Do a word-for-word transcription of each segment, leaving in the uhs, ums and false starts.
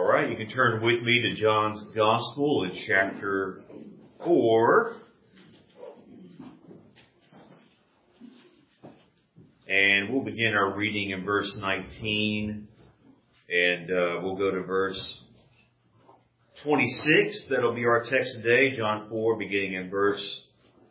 right, you can turn with me to John's Gospel in chapter four. And we'll begin our reading in verse nineteen. And uh, we'll go to verse twenty-six. That'll be our text today, John four, beginning in verse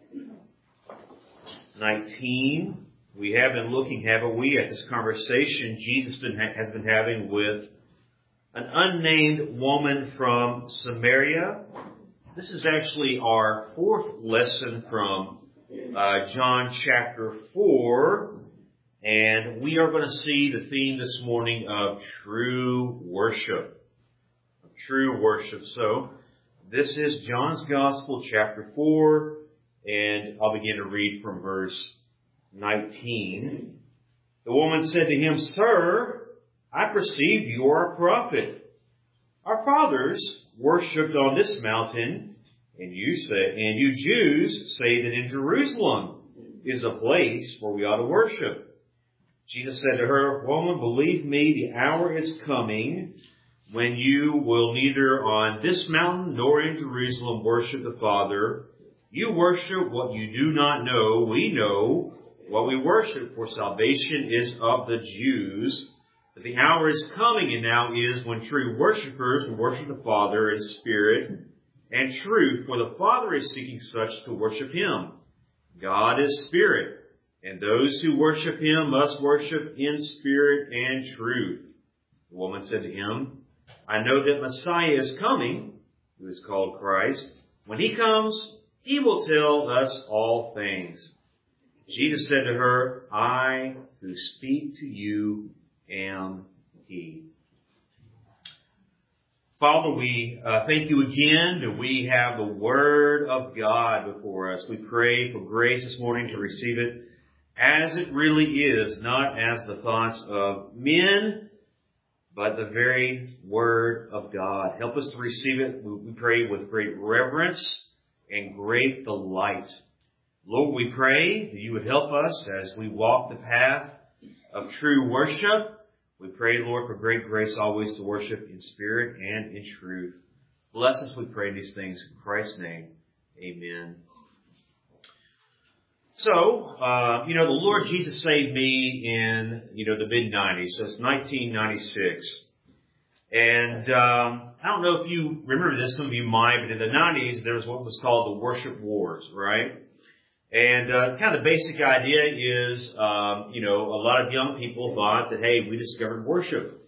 nineteen. We have been looking, haven't we, at this conversation Jesus been, has been having with an unnamed woman from Samaria. This is actually our fourth lesson from uh, John chapter four. And we are going to see the theme this morning of true worship. Of true worship. So, this is John's Gospel, chapter four, and I'll begin to read from verse nineteen. The woman said to him, "Sir, I perceive you are a prophet. Our fathers worshipped on this mountain, and you say, and you Jews say that in Jerusalem is a place where we ought to worship." Jesus said to her, "Woman, believe me, the hour is coming when you will neither on this mountain nor in Jerusalem worship the Father. You worship what you do not know. We know what we worship, for salvation is of the Jews. But the hour is coming, and now is, when true worshipers will worship the Father in spirit and truth, for the Father is seeking such to worship Him. God is spirit, and those who worship Him must worship in spirit and truth." The woman said to him, "I know that Messiah is coming, who is called Christ. When He comes, He will tell us all things." Jesus said to her, "I who speak to you am He." Father, we uh, thank you again that we have the Word of God before us. We pray for grace this morning to receive it as it really is, not as the thoughts of men, but the very Word of God. Help us to receive it, we pray, with great reverence and great delight. Lord, we pray that you would help us as we walk the path of true worship. We pray, Lord, for great grace always to worship in spirit and in truth. Bless us, we pray these things in Christ's name. Amen. So, uh, you know, the Lord Jesus saved me in, you know, the mid nineties. So it's nineteen ninety-six. And um, I don't know if you remember this, some of you might, but in the nineties, there was what was called the worship wars, right? And uh, kind of the basic idea is, um, you know, a lot of young people thought that, hey, we discovered worship.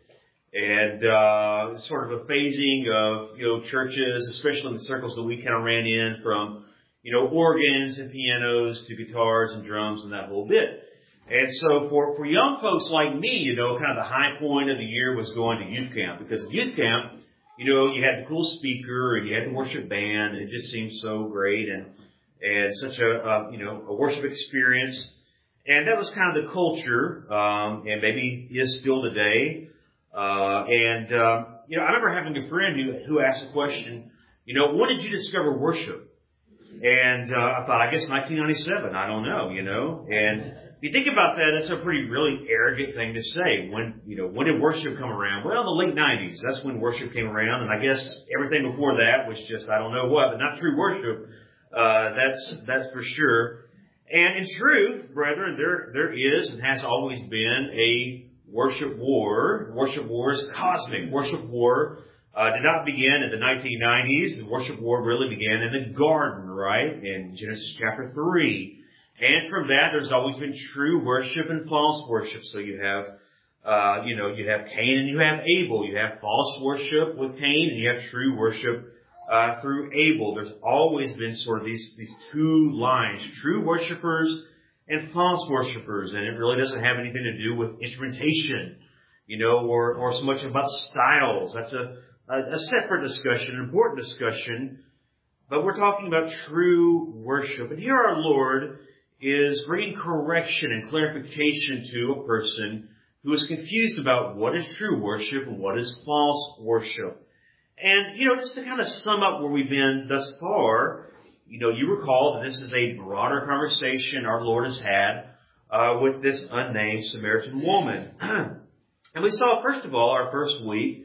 And uh, sort of a phasing of, you know, churches, especially in the circles that we kind of ran in, from, you know, organs and pianos to guitars and drums and that whole bit. And so for, for young folks like me, you know, kind of the high point of the year was going to youth camp. Because at youth camp, you know, you had the cool speaker and you had the worship band. It just seemed so great and and such a, uh, you know, a worship experience. And that was kind of the culture, um, and maybe is still today. Uh, and, uh, you know, I remember having a friend who, who asked the question, you know, when did you discover worship? And uh, I thought, I guess nineteen ninety-seven. I don't know, you know. And if you think about that, that's a pretty really arrogant thing to say. When, you know, when did worship come around? Well, in the late nineties. That's when worship came around. And I guess everything before that was just, I don't know what, but not true worship. Uh, that's, that's for sure. And in truth, brethren, there, there is and has always been a worship war. Worship war is cosmic. Worship war Uh, did not begin in the nineteen nineties. The worship war really began in the garden, right? In Genesis chapter three. And from that, there's always been true worship and false worship. So you have, uh, you know, you have Cain and you have Abel. You have false worship with Cain and you have true worship, uh, through Abel. There's always been sort of these, these two lines, true worshipers and false worshipers. And it really doesn't have anything to do with instrumentation, you know, or, or so much about styles. That's a, A separate discussion, an important discussion, but we're talking about true worship. And here our Lord is bringing correction and clarification to a person who is confused about what is true worship and what is false worship. And, you know, just to kind of sum up where we've been thus far, you know, you recall that this is a broader conversation our Lord has had uh, with this unnamed Samaritan woman. And we saw, first of all, our first week,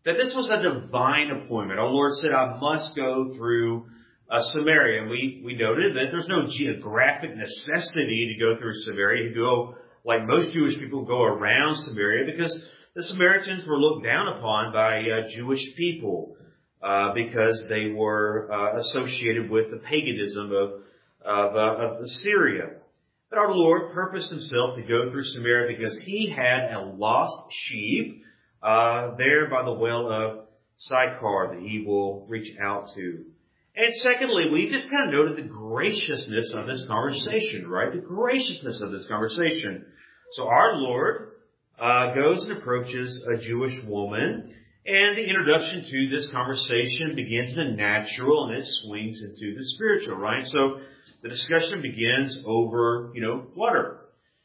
that this was a divine appointment. Our Lord said, I must go through uh, Samaria. And we, we noted that there's no geographic necessity to go through Samaria. You go, like most Jewish people, go around Samaria because the Samaritans were looked down upon by uh, Jewish people uh, because they were uh, associated with the paganism of, of, uh, of Assyria. But our Lord purposed himself to go through Samaria because he had a lost sheep uh, there by the well of Sychar that he will reach out to. And secondly, we just kind of noted the graciousness of this conversation, right? The graciousness of this conversation. So our Lord uh, goes and approaches a Jewish woman, and the introduction to this conversation begins in the natural and it swings into the spiritual, right? So the discussion begins over, you know, water.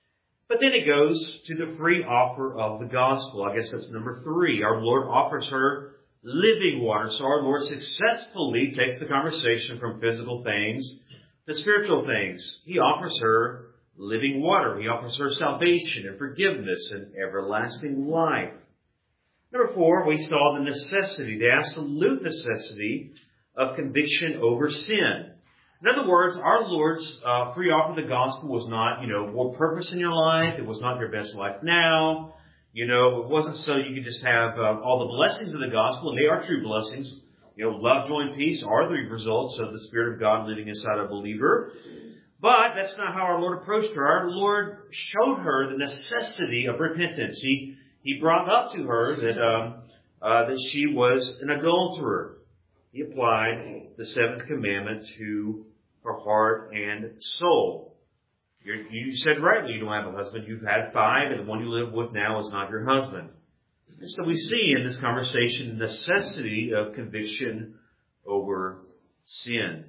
But then it goes to the free offer of the gospel. I guess that's number three. Our Lord offers her living water. So our Lord successfully takes the conversation from physical things to spiritual things. He offers her living water. He offers her salvation and forgiveness and everlasting life. Number four, we saw the necessity, the absolute necessity of conviction over sin. In other words, our Lord's uh, free offer of the gospel was not, you know, more purpose in your life. It was not your best life now. You know, it wasn't so you could just have uh, all the blessings of the gospel, and they are true blessings. You know, love, joy, and peace are the results of the Spirit of God living inside a believer. But that's not how our Lord approached her. Our Lord showed her the necessity of repentance. He He brought up to her that um, uh, that she was an adulterer. He applied the seventh commandment to her heart and soul. You're, you said rightly you don't have a husband. You've had five, and the one you live with now is not your husband. And so we see in this conversation the necessity of conviction over sin.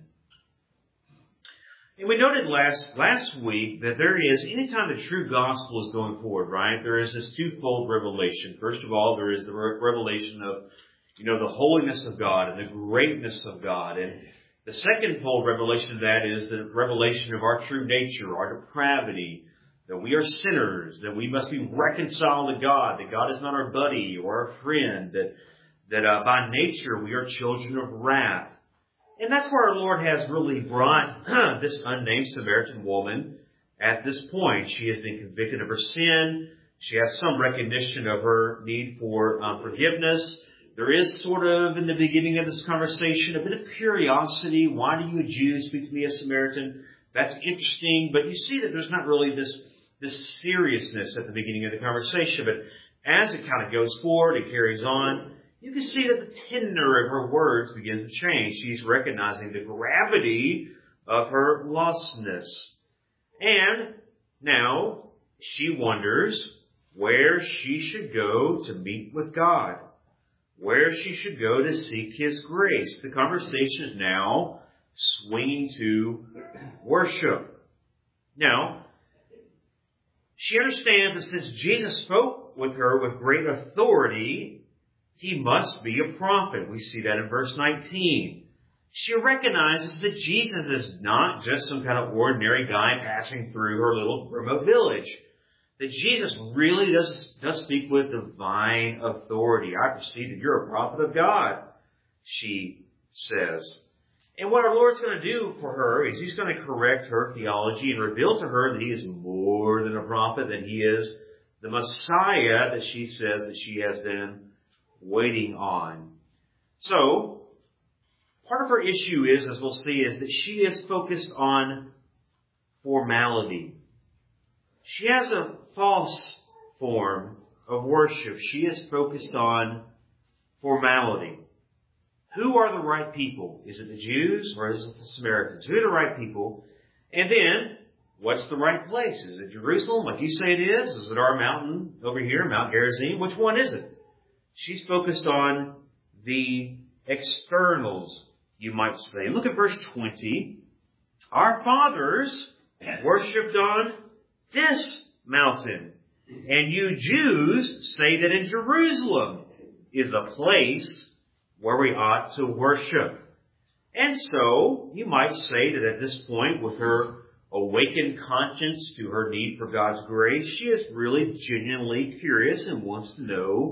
And we noted last last week that there is, anytime the true gospel is going forward, right, there is this twofold revelation. First of all, there is the re- revelation of, you know, the holiness of God and the greatness of God. And the second fold revelation of that is the revelation of our true nature, our depravity, that we are sinners, that we must be reconciled to God, that God is not our buddy or our friend, that, that uh, by nature we are children of wrath. And that's where our Lord has really brought this unnamed Samaritan woman at this point. She has been convicted of her sin. She has some recognition of her need for um, forgiveness. There is sort of, in the beginning of this conversation, a bit of curiosity. Why do you, a Jew, speak to me, a Samaritan? That's interesting. But you see that there's not really this, this seriousness at the beginning of the conversation. But as it kind of goes forward, it carries on, you can see that the tenor of her words begins to change. She's recognizing the gravity of her lostness. And now she wonders where she should go to meet with God, where she should go to seek His grace. The conversation is now swinging to worship. Now, she understands that since Jesus spoke with her with great authority, He must be a prophet. We see that in verse nineteen. She recognizes that Jesus is not just some kind of ordinary guy passing through her little remote village. That Jesus really does, does speak with divine authority. I perceive that you're a prophet of God, she says. And what our Lord's going to do for her is He's going to correct her theology and reveal to her that He is more than a prophet, that He is the Messiah that she says that she has been waiting on. So, part of her issue is, as we'll see, is that she is focused on formality. She has a false form of worship. She is focused on formality. Who are the right people? Is it the Jews or is it the Samaritans? Who are the right people? And then, what's the right place? Is it Jerusalem, like you say it is? Is it our mountain over here, Mount Gerizim? Which one is it? She's focused on the externals, you might say. Look at verse twenty. Our fathers worshipped on this mountain, and you Jews say that in Jerusalem is a place where we ought to worship. And so, you might say that at this point, with her awakened conscience to her need for God's grace, she is really genuinely curious and wants to know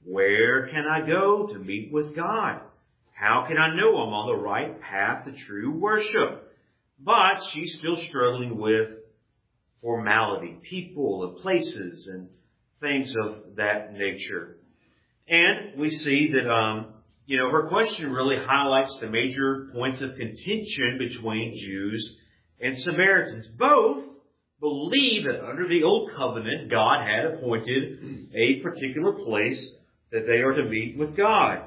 Where can I go to meet with God? How can I know I'm on the right path to true worship? But she's still struggling with formality, people and places and things of that nature. And we see that, um, you know, her question really highlights the major points of contention between Jews and Samaritans. Both believe that under the Old Covenant, God had appointed a particular place that they are to meet with God.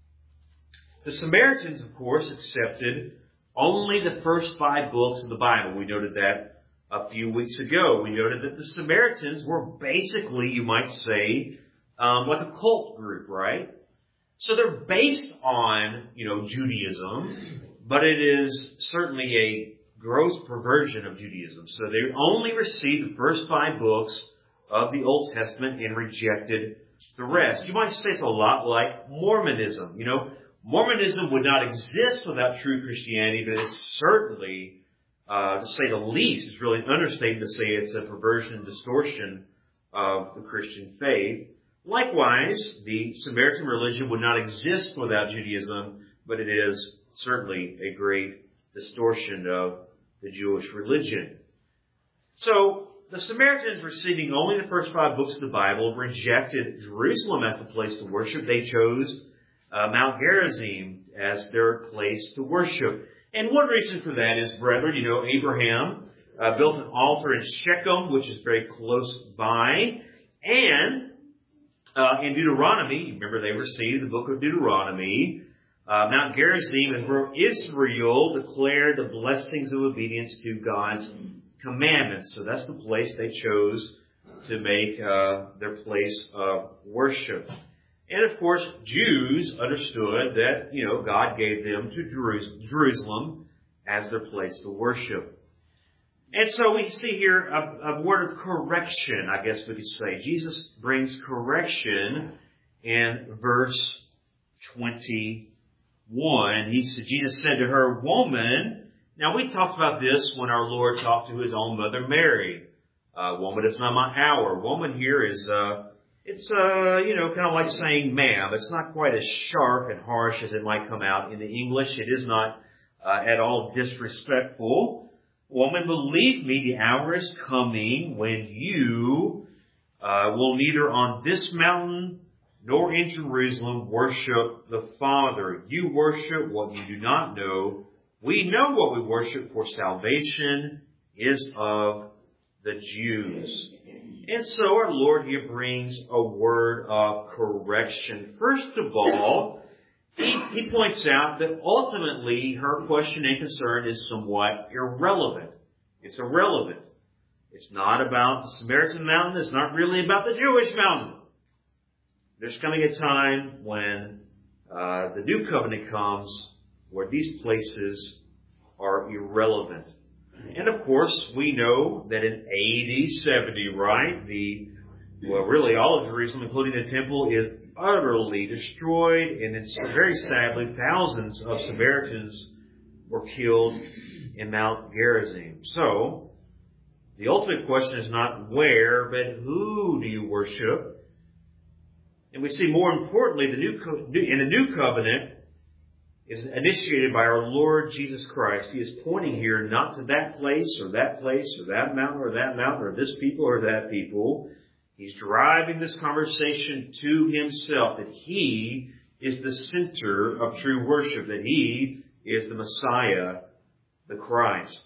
The Samaritans, of course, accepted only the first five books of the Bible. We noted that a few weeks ago. We noted that the Samaritans were basically, you might say, um, like a cult group, right? So they're based on, you know, Judaism, but it is certainly a gross perversion of Judaism. So they only received the first five books of the Old Testament and rejected the rest. You might say it's a lot like Mormonism. You know, Mormonism would not exist without true Christianity, but it's certainly, uh, to say the least, it's really an understatement to say it's a perversion and distortion of the Christian faith. Likewise, the Samaritan religion would not exist without Judaism, but it is certainly a great distortion of the Jewish religion. So, the Samaritans, receiving only the first five books of the Bible, rejected Jerusalem as the place to worship. They chose uh, Mount Gerizim as their place to worship. And one reason for that is, brethren, you know, Abraham uh, built an altar in Shechem, which is very close by. And uh, in Deuteronomy, remember they received the book of Deuteronomy, uh, Mount Gerizim is where Israel declared the blessings of obedience to God's commandments. So that's the place they chose to make uh, their place of worship. And of course, Jews understood that, you know, God gave them to Jerusalem as their place to worship. And so we see here a, a word of correction, I guess we could say. Jesus brings correction in verse twenty-one. He said, Jesus said to her, "Woman," now we talked about this when our Lord talked to his own mother Mary. Uh, woman, it's not my hour. Woman here is, uh, it's, uh, you know, kind of like saying ma'am. It's not quite as sharp and harsh as it might come out in the English. It is not uh, at all disrespectful. Woman, believe me, the hour is coming when you uh, will neither on this mountain nor in Jerusalem worship the Father. You worship what you do not know. We know what we worship, for salvation is of the Jews. And so our Lord here brings a word of correction. First of all, he, he points out that ultimately her question and concern is somewhat irrelevant. It's irrelevant. It's not about the Samaritan mountain. It's not really about the Jewish mountain. There's coming a time when uh, the new covenant comes where these places are irrelevant. And of course, we know that in A D seventy, right, the, well, really all of Jerusalem, including the temple, is utterly destroyed, and it's very sadly, thousands of Samaritans were killed in Mount Gerizim. So, the ultimate question is not where, but who do you worship? And we see more importantly, the new co- in the new covenant is initiated by our Lord Jesus Christ. He is pointing here not to that place or that place or that mountain or that mountain or this people or that people. He's driving this conversation to himself, that he is the center of true worship, that he is the Messiah, the Christ,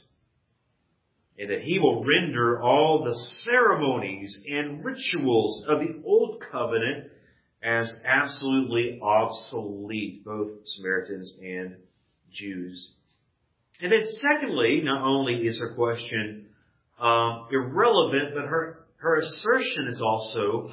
and that he will render all the ceremonies and rituals of the Old Covenant as absolutely obsolete, both Samaritans and Jews. And then secondly, not only is her question um, irrelevant, but her, her assertion is also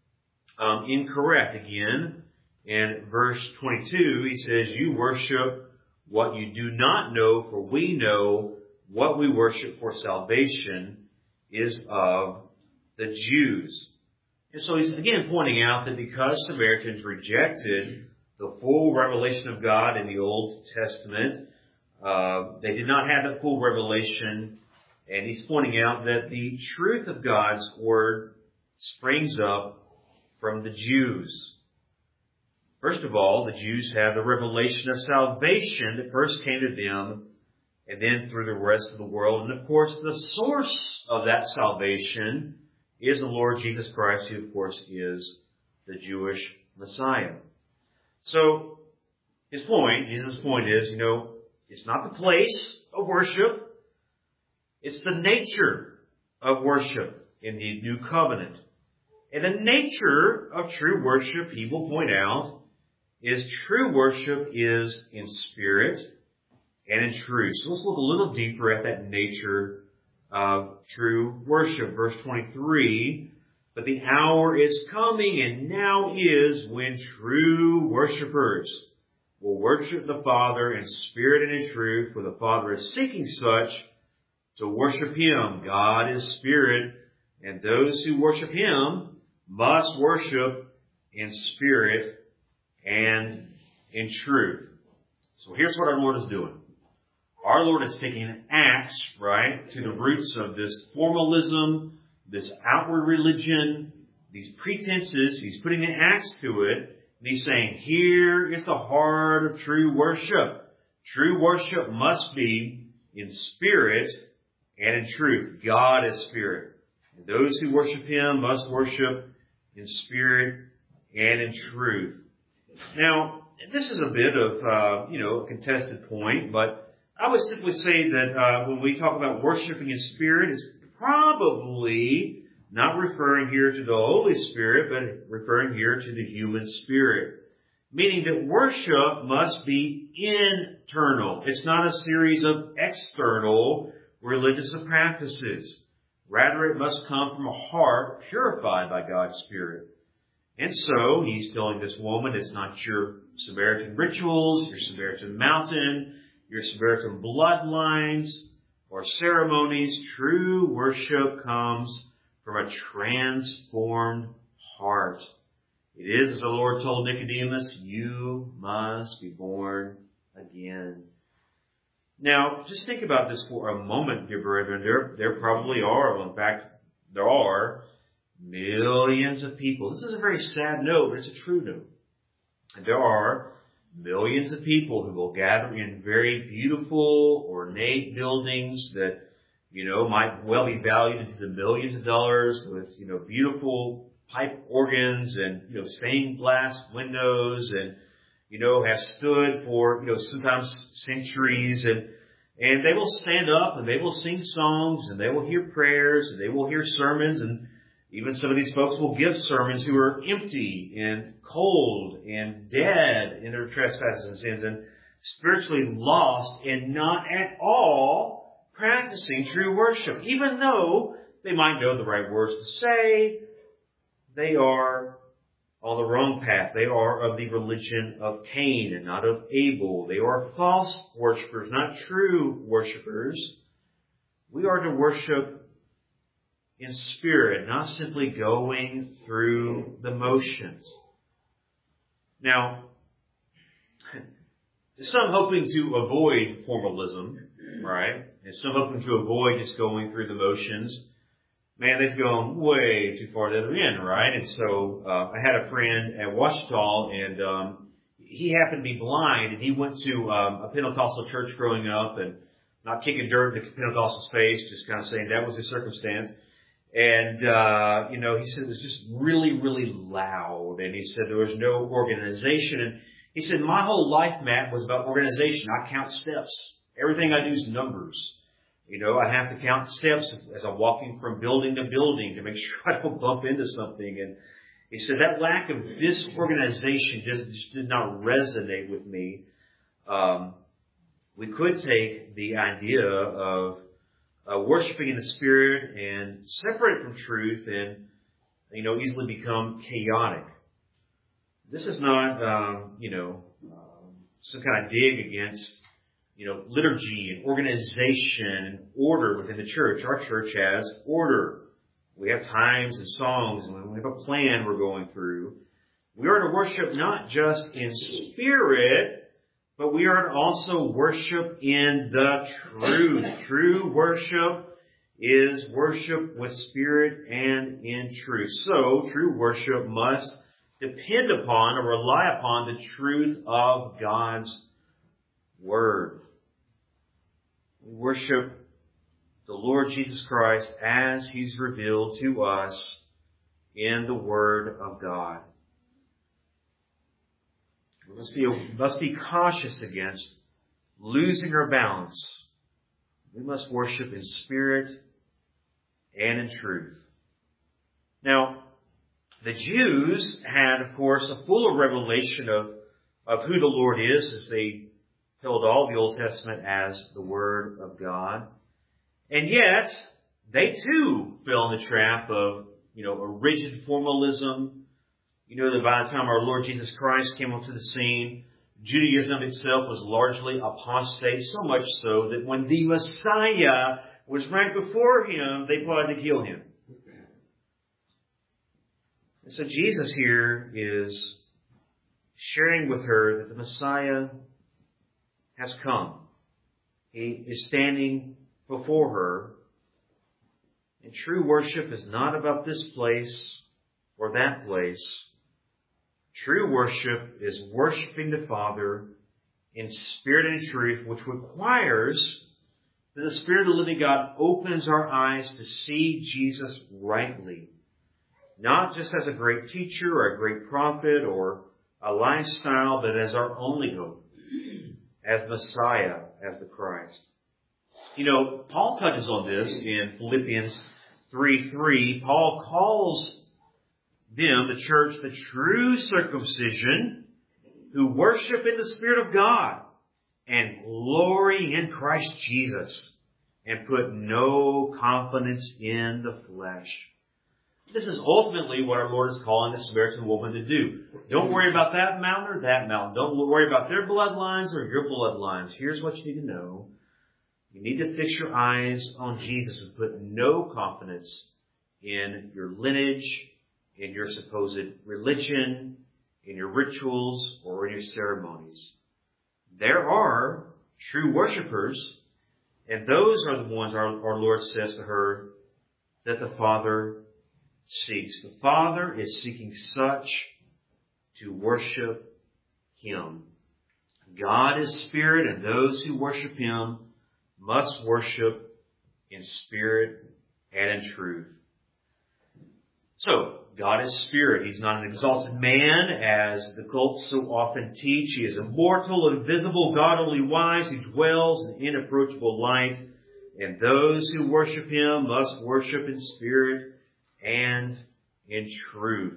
um, incorrect. Again, in verse twenty-two, he says, "You worship what you do not know, for we know what we worship, for salvation is of the Jews." And so he's again pointing out that because Samaritans rejected the full revelation of God in the Old Testament, uh, they did not have that full revelation. And he's pointing out that the truth of God's Word springs up from the Jews. First of all, the Jews have the revelation of salvation that first came to them, and then through the rest of the world. And of course, the source of that salvation is the Lord Jesus Christ, who of course is the Jewish Messiah. So, his point, Jesus' point is, you know, it's not the place of worship, it's the nature of worship in the new covenant. And the nature of true worship, he will point out, is true worship is in spirit and in truth. So let's look a little deeper at that nature of true worship. Verse twenty-three, but the hour is coming and now is when true worshipers will worship the Father in spirit and in truth, for the Father is seeking such to worship Him. God is spirit, and those who worship Him must worship in spirit and in truth. So here's what our Lord is doing. Our Lord is taking an axe, right, to the roots of this formalism, this outward religion, these pretenses. He's putting an axe to it, and He's saying, here is the heart of true worship. True worship must be in spirit and in truth. God is spirit. And those who worship Him must worship in spirit and in truth. Now, this is a bit of, uh, you know, a contested point, but I would simply say that uh, when we talk about worshiping in spirit, it's probably not referring here to the Holy Spirit, but referring here to the human spirit. Meaning that worship must be internal. It's not a series of external religious practices. Rather, it must come from a heart purified by God's Spirit. And so, he's telling this woman, it's not your Samaritan rituals, your Samaritan mountain, your Samaritan bloodlines, or ceremonies. True worship comes from a transformed heart. It is, as the Lord told Nicodemus, you must be born again. Now, just think about this for a moment, dear brethren. There, there probably are, well, in fact, there are millions of people. This is a very sad note, but it's a true note. And there are millions of people who will gather in very beautiful, ornate buildings that, you know, might well be valued into the millions of dollars with, you know, beautiful pipe organs and, you know, stained glass windows and, you know, have stood for, you know, sometimes centuries, and, and they will stand up and they will sing songs and they will hear prayers and they will hear sermons, and even some of these folks will give sermons who are empty and cold and dead in their trespasses and sins and spiritually lost and not at all practicing true worship. Even though they might know the right words to say, they are on the wrong path. They are of the religion of Cain and not of Abel. They are false worshipers, not true worshipers. We are to worship in spirit, not simply going through the motions. Now, some hoping to avoid formalism, right? And some hoping to avoid just going through the motions. Man, they've gone way too far to the other end, right? And so uh, I had a friend at Ouachita, and um, he happened to be blind, and he went to um, a Pentecostal church growing up, and not kicking dirt in the Pentecostal's face, just kind of saying that was his circumstance. And, uh, you know, he said it was just really, really loud. And he said there was no organization. And he said, my whole life, Matt, was about organization. I count steps. Everything I do is numbers. You know, I have to count steps as I'm walking from building to building to make sure I don't bump into something. And he said that lack of disorganization just, just did not resonate with me. Um, we could take the idea of Uh, worshiping in the Spirit and separate from truth and, you know, easily become chaotic. This is not, um, you know, um, some kind of dig against, you know, liturgy and organization and order within the church. Our church has order. We have times and songs, and we have a plan we're going through. We are to worship not just in spirit, but we are to also worship in the truth. True worship is worship with spirit and in truth. So, true worship must depend upon or rely upon the truth of God's Word. We worship the Lord Jesus Christ as He's revealed to us in the Word of God. We must be, must be cautious against losing our balance. We must worship in spirit and in truth. Now, the Jews had, of course, a fuller revelation of, of who the Lord is, as they held all the Old Testament as the Word of God. And yet, they too fell in the trap of, you know, a rigid formalism. You know that by the time our Lord Jesus Christ came onto the scene, Judaism itself was largely apostate, so much so that when the Messiah was right before Him, they plotted to kill Him. And so Jesus here is sharing with her that the Messiah has come. He is standing before her. And true worship is not about this place or that place. True worship is worshiping the Father in spirit and truth, which requires that the Spirit of the living God opens our eyes to see Jesus rightly. Not just as a great teacher or a great prophet or a lifestyle, but as our only hope, as Messiah, as the Christ. You know, Paul touches on this in Philippians three three. Paul calls them, the church, the true circumcision who worship in the Spirit of God and glory in Christ Jesus and put no confidence in the flesh. This is ultimately what our Lord is calling the Samaritan woman to do. Don't worry about that mountain or that mountain. Don't worry about their bloodlines or your bloodlines. Here's what you need to know. You need to fix your eyes on Jesus and put no confidence in your lineage, in your supposed religion, in your rituals, or in your ceremonies. There are true worshipers, and those are the ones our, our Lord says to her that the Father seeks. The Father is seeking such to worship Him. God is spirit, and those who worship Him must worship in spirit and in truth. So, God is spirit. He's not an exalted man, as the cults so often teach. He is immortal, invisible, God only wise, who dwells in inapproachable light. And those who worship Him must worship in spirit and in truth.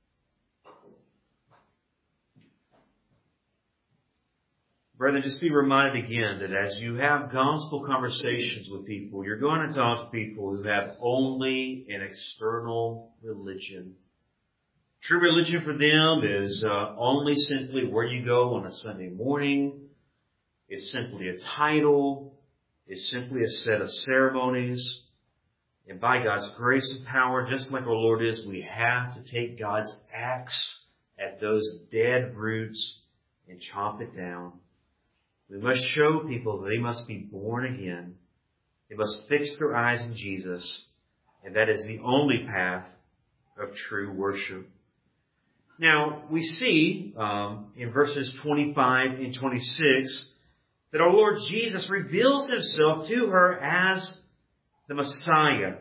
Brethren, just be reminded again that as you have gospel conversations with people, you're going to talk to people who have only an external religion. True religion for them is uh, only simply where you go on a Sunday morning. It's simply a title. It's simply a set of ceremonies. And by God's grace and power, just like our Lord is, we have to take God's axe at those dead roots and chop it down. We must show people that they must be born again. They must fix their eyes in Jesus. And that is the only path of true worship. Now, we see um, in verses twenty-five and twenty-six that our Lord Jesus reveals Himself to her as the Messiah.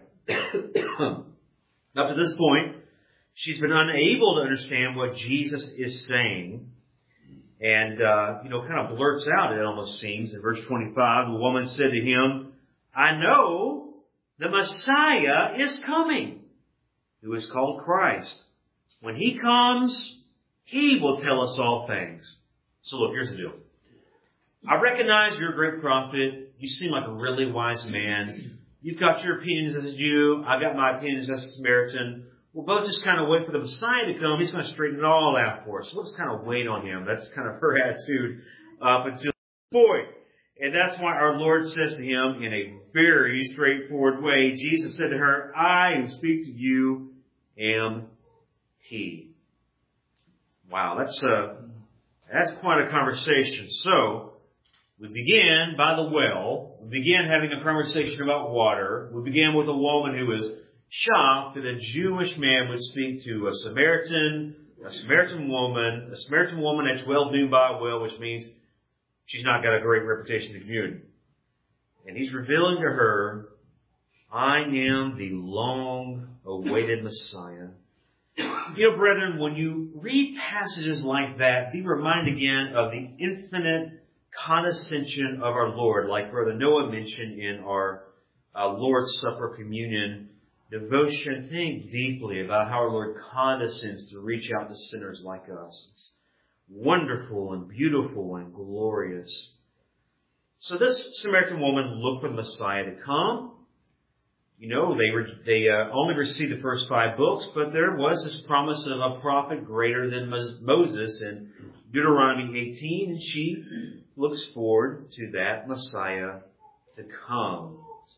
Up to this point, she's been unable to understand what Jesus is saying. And, uh, you know, kind of blurts out, it almost seems, in verse twenty-five, the woman said to Him, I know the Messiah is coming, who is called Christ. When He comes, He will tell us all things. So look, here's the deal. I recognize you're a great prophet. You seem like a really wise man. You've got your opinions as a Jew. I've got my opinions as a Samaritan. We'll both just kind of wait for the Messiah to come. He's going to straighten it all out for us. We'll just kind of wait on Him. That's kind of her attitude up until this point. And that's why our Lord says to him in a very straightforward way, Jesus said to her, I who speak to you am He. Wow, that's a, that's quite a conversation. So, we began by the well. We began having a conversation about water. We began with a woman who was shocked that a Jewish man would speak to a Samaritan A Samaritan woman, a Samaritan woman at twelve noon by a well, which means she's not got a great reputation in the community. And he's revealing to her, I am the long-awaited Messiah. You know, brethren, when you read passages like that, be reminded again of the infinite condescension of our Lord, like Brother Noah mentioned in our uh, Lord's Supper communion devotion. Think deeply about how our Lord condescends to reach out to sinners like us. It's wonderful and beautiful and glorious. So this Samaritan woman looked for the Messiah to come. You know, they were, they uh, only received the first five books, but there was this promise of a prophet greater than Moses in Deuteronomy eighteen, and she looks forward to that Messiah to come.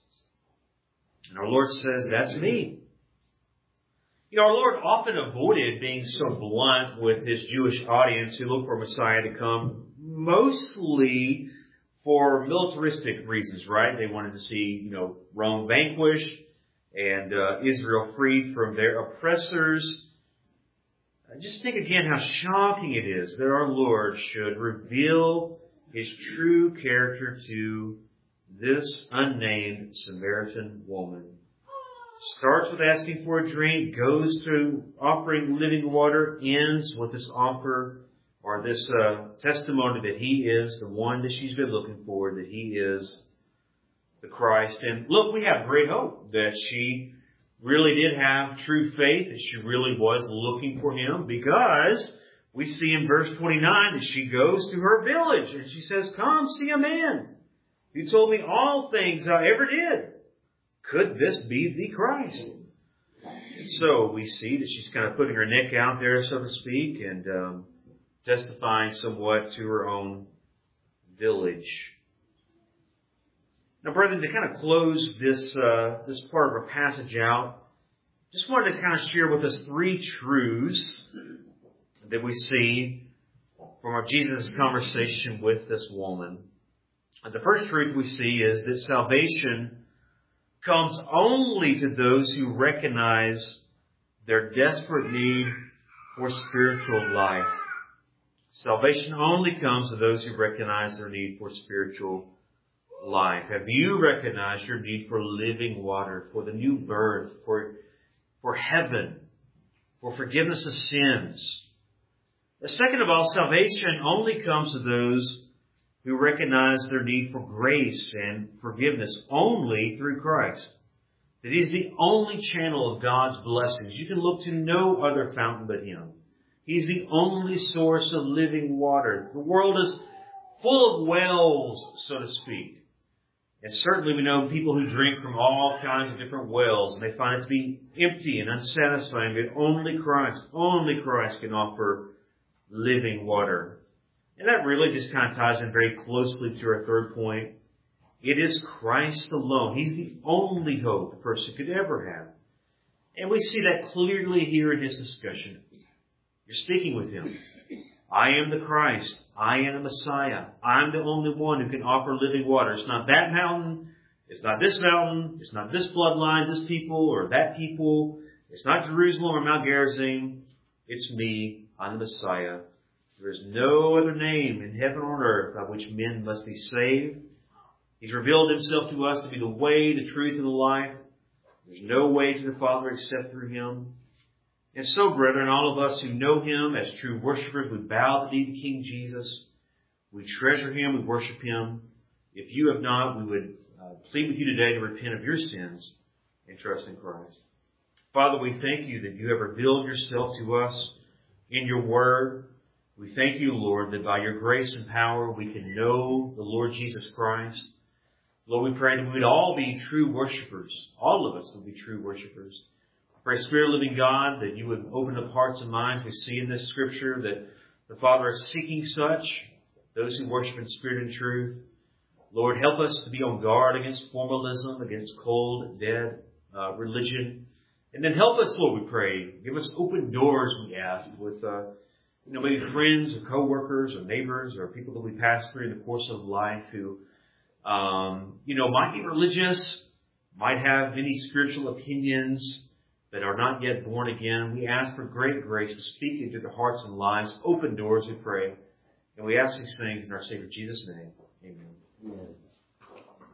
And our Lord says, that's me. You know, our Lord often avoided being so blunt with His Jewish audience who looked for a Messiah to come, mostly for militaristic reasons, right? They wanted to see, you know, Rome vanquished and uh, Israel freed from their oppressors. Just think again how shocking it is that our Lord should reveal His true character to this unnamed Samaritan woman. Starts with asking for a drink, goes through offering living water, ends with this offer or this uh, testimony that He is the one that she's been looking for, that He is the Christ. And look, we have great hope that she really did have true faith, that she really was looking for Him, because we see in verse twenty-nine that she goes to her village and she says, come see a man who told me all things I ever did. Could this be the Christ? So we see that she's kind of putting her neck out there, so to speak, and um, testifying somewhat to her own village. Now, brethren, to kind of close this uh, this part of our passage out, just wanted to kind of share with us three truths that we see from our Jesus' conversation with this woman. And the first truth we see is that salvation comes only to those who recognize their desperate need for spiritual life. Salvation only comes to those who recognize their need for spiritual life. Have you recognized your need for living water, for the new birth, for, for heaven, for forgiveness of sins? Second of all, salvation only comes to those who recognize their need for grace and forgiveness only through Christ. That He's the only channel of God's blessings. You can look to no other fountain but Him. He's the only source of living water. The world is full of wells, so to speak. And certainly we know people who drink from all kinds of different wells, and they find it to be empty and unsatisfying. But only Christ, only Christ can offer living water. And that really just kind of ties in very closely to our third point. It is Christ alone. He's the only hope a person could ever have. And we see that clearly here in His discussion. You're speaking with Him. I am the Christ. I am the Messiah. I'm the only one who can offer living water. It's not that mountain. It's not this mountain. It's not this bloodline, this people, or that people. It's not Jerusalem or Mount Gerizim. It's me. I'm the Messiah. There is no other name in heaven or earth by which men must be saved. He's revealed Himself to us to be the way, the truth, and the life. There's no way to the Father except through Him. And so, brethren, all of us who know Him as true worshipers, we bow the knee to King Jesus. We treasure Him. We worship Him. If you have not, we would uh, plead with you today to repent of your sins and trust in Christ. Father, we thank You that You have revealed Yourself to us in Your Word. We thank You, Lord, that by Your grace and power we can know the Lord Jesus Christ. Lord, we pray that we would all be true worshipers. All of us would be true worshipers. I pray, Spirit of living God, that You would open up hearts and minds. We see in this Scripture that the Father is seeking such, those who worship in spirit and truth. Lord, help us to be on guard against formalism, against cold, dead uh, religion. And then help us, Lord, we pray. Give us open doors, we ask, with uh, you know, maybe friends or co-workers or neighbors or people that we pass through in the course of life who, um, you know, might be religious, might have many spiritual opinions, that are not yet born again. We ask for great grace to speak into their hearts and lives. Open doors, we pray. And we ask these things in our Savior Jesus' name. Amen. Amen.